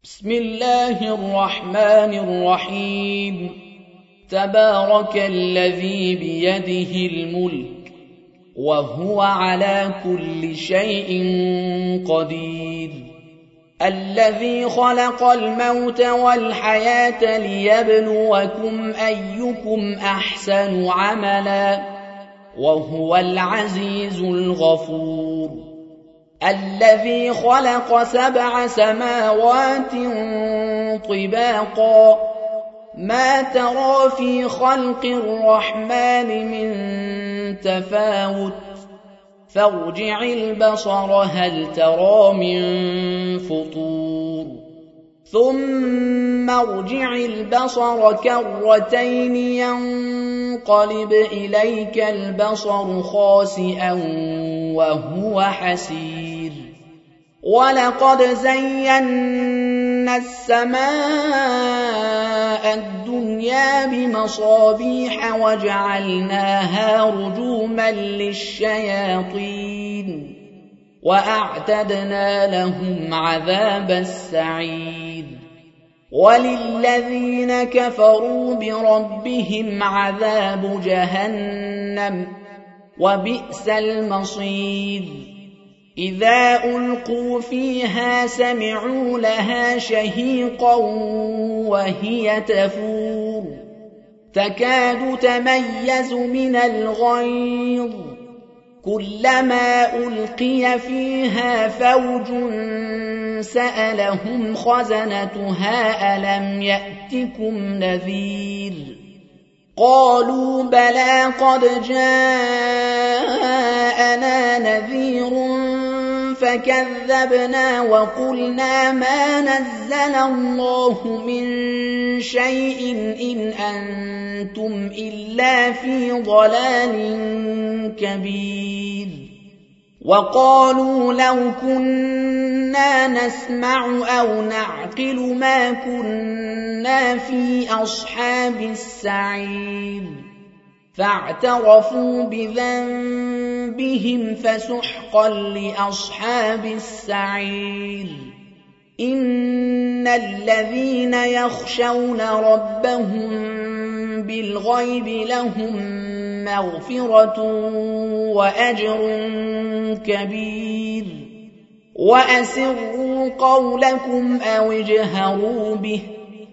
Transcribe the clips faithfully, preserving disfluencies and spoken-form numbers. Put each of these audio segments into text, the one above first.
بسم الله الرحمن الرحيم. تبارك الذي بيده الملك وهو على كل شيء قدير، الذي خلق الموت والحياة ليبلوكم أيكم أحسن عملا وهو العزيز الغفور، الذي خلق سبع سماوات طباقا ما ترى في خلق الرحمن من تفاوت فارجع البصر هل ترى من فطور ثم ارجع البصر كرتين ينقلب إليك البصر خاسئا وهو حسير، ولقد زينا السماء الدنيا بمصابيح وجعلناها رجوما للشياطين وأعتدنا لهم عذاب السعير، وللذين كفروا بربهم عذاب جهنم وبئس المصير. إذا ألقوا فيها سمعوا لها شهيقا وهي تفور تكاد تميز من الغيظ، كلما ألقي فيها فوج سألهم خزنتها ألم يأتكم نذير، قالوا بلى قد جاءنا نذير فكذبنا وقلنا ما نزل الله من شيء إن أنتم إلا في ضلال كبير، وقالوا لو كنا نسمع أو نعقل ما كنا في أصحاب السعير، فاعترفوا بذنبهم فسحقا لأصحاب السعير. إن الذين يخشون ربهم بالغيب لهم مغفرة وأجر كبير، وأسروا قولكم أو اجهروا به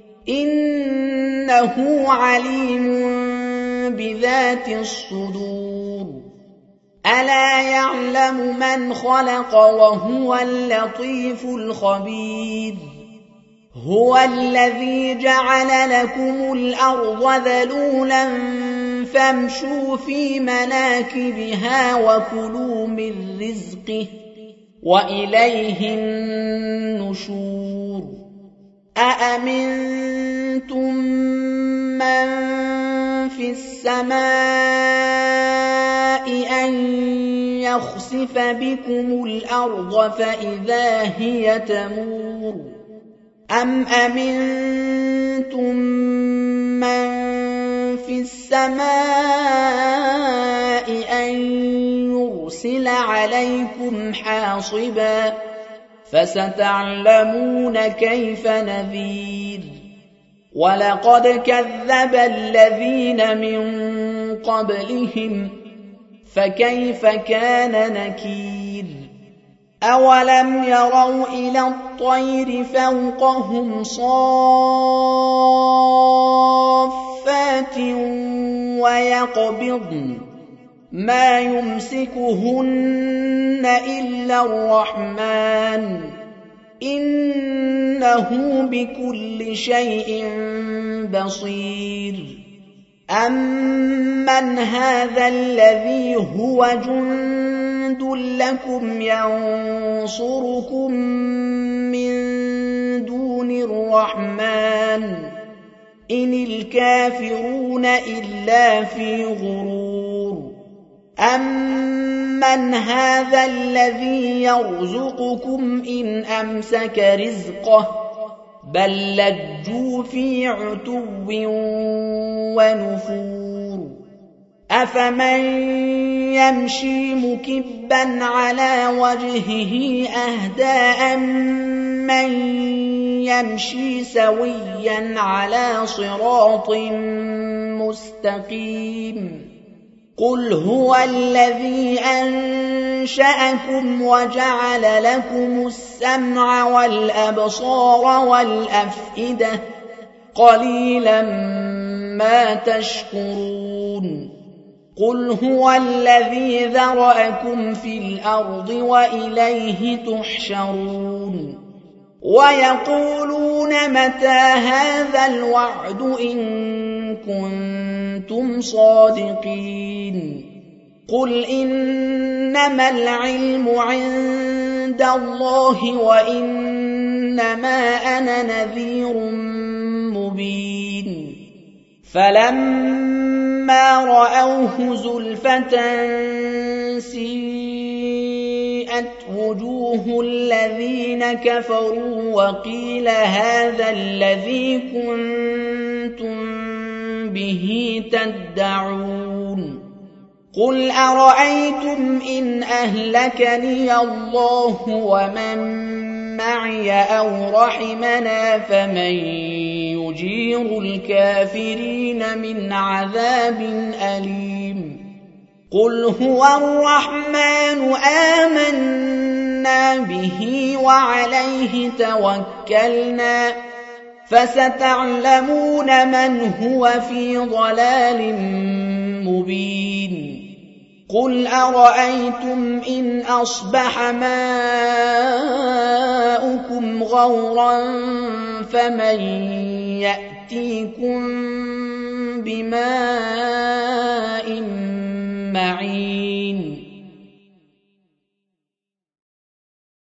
إنه عليم بذات الصدور. ألا يعلم من خلق وهو اللطيف الخبير، هو الذي جعل لكم الأرض ذلولا فامشوا في مناكبها وكلوا من رزقه وإليه النشور. أأمنتم من في السماء أن يخسف بكم الأرض فإذا هي تمور، أم أمنتم من في السماء أن يرسل عليكم حاصبا فستعلمون كيف نذير. ولقد كذب الذين من قبلهم فكيف كان نكير. أولم يروا إلى الطير فوقهم صافات ويقبضن ما يمسكهن إلا الرحمن إنه بكل شيء بصير. أمن هذا الذي هو جند لكم ينصركم من دون الرحمن إن الكافرون إلا في غرور. أمن هذا الذي يرزقكم إن أمسك رزقه بل لجوا في عتو ونفور. أفمن يمشي مكبا على وجهه أهدى أمن يمشي سويا على صراط مستقيم قل هو الذي أنشأكم وجعل لكم السمع والأبصار والأفئدة قليلا ما تشكرون قل هو الذي ذرأكم في الأرض وإليه تحشرون ويقولون متى هذا الوعد إن كنتم صادقين قل إنما العلم عند الله وإنما أنا نذير مبين فلما رأوه زلفة سيئت وجوه الذين كفروا وقيل هذا الذي كنتم به تدعون قل أرأيتم إن أهلكني الله ومن معي أو رحمنا فمن يجير الكافرين من عذاب أليم قل هو الرحمن آمنا به وعليه توكلنا فستعلمون من هو في ضلال مبين قل أرأيتم إن أصبح ماؤكم غورا فمن يأتيكم بماء